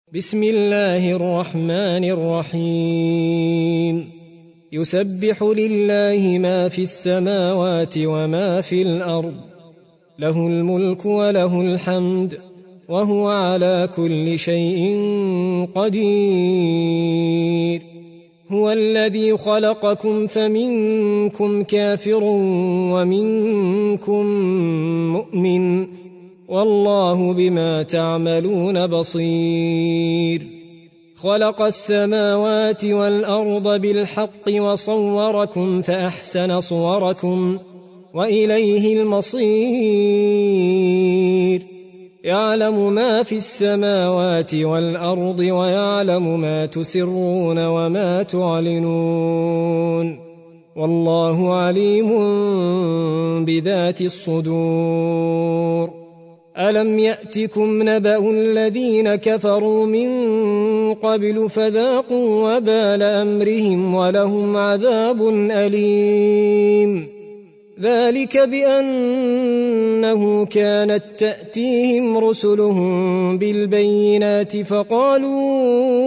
بسم الله الرحمن الرحيم يسبح لله ما في السماوات وما في الأرض له الملك وله الحمد وهو على كل شيء قدير هو الذي خلقكم فمنكم كافر ومنكم مؤمن والله بما تعملون بصير خلق السماوات والأرض بالحق وصوركم فأحسن صوركم وإليه المصير يعلم ما في السماوات والأرض ويعلم ما تسرون وما تعلنون والله عليم بذات الصدور ألم يأتكم نبأ الذين كفروا من قبل فذاقوا وبال أمرهم ولهم عذاب أليم ذلك بأنه كانت تأتيهم رسلهم بالبينات فقالوا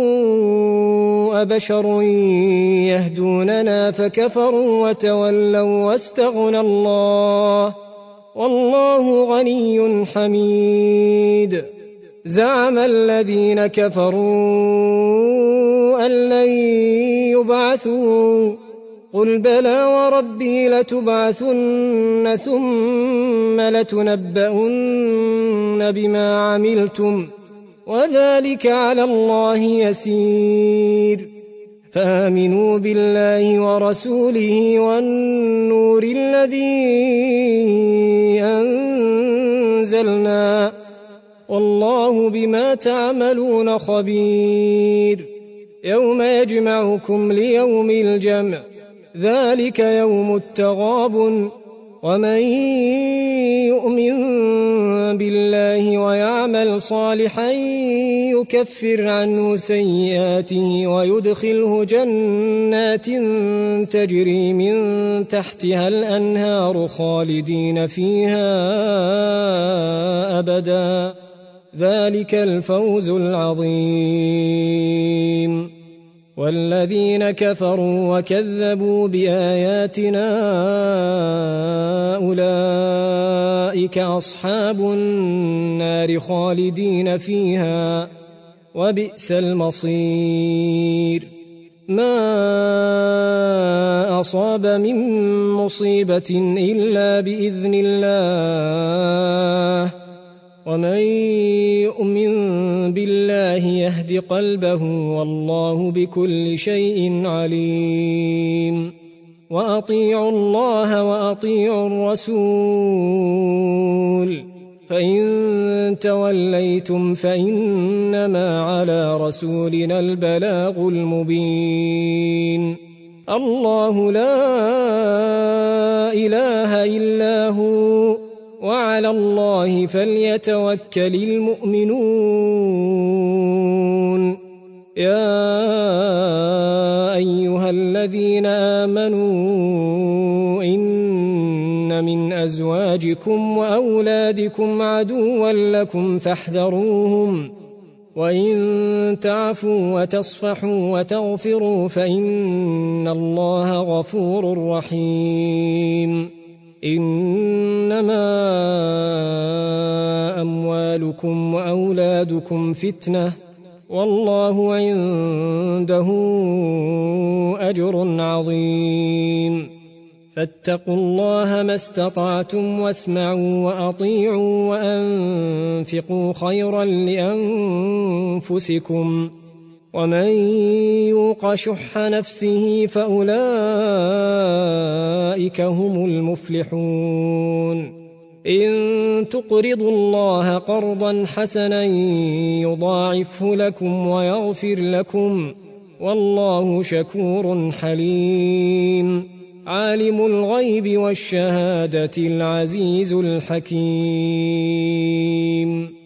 أبشر يهدوننا فكفروا وتولوا واستغنى الله والله غني حميد زعم الذين كفروا أن لن يبعثوا قل بلى وربي لتبعثن ثم لتنبؤن بما عملتم وذلك على الله يسير فآمنوا بالله ورسوله والنور الذي أنزلنا والله بما تعملون خبير يوم يجمعكم ليوم الجمع ذلك يوم التغابن ومن يؤمن بالله ويعمل صالحا يكفر عنه سيئاته ويدخله جنات تجري من تحتها الأنهار خالدين فيها أبدا ذلك الفوز العظيم والذين كفروا وكذبوا بآياتنا أولئك أصحاب النار خالدين فيها وبئس المصير ما أصاب من مصيبة إلا بإذن الله ومن يؤمن بالله يهد قلبه والله بكل شيء عليم وأطيعوا الله وأطيعوا الرسول فإن توليتم فإنما على رسولنا البلاغ المبين الله لا إله إلا هو وعلى الله فليتوكل المؤمنون يا أيها الذين آمنوا إن من أزواجكم وأولادكم عدوا لكم فاحذروهم وإن تعفوا وتصفحوا وتغفروا فإن الله غفور رحيم إنما أموالكم وأولادكم فتنة والله عنده أجر عظيم فاتقوا الله ما استطعتم واسمعوا وأطيعوا وأنفقوا خيرا لأنفسكم ومن يوق شح نفسه فأولئك هم المفلحون إن تقرضوا الله قرضا حسنا يضاعفه لكم ويغفر لكم والله شكور حليم عالم الغيب والشهادة العزيز الحكيم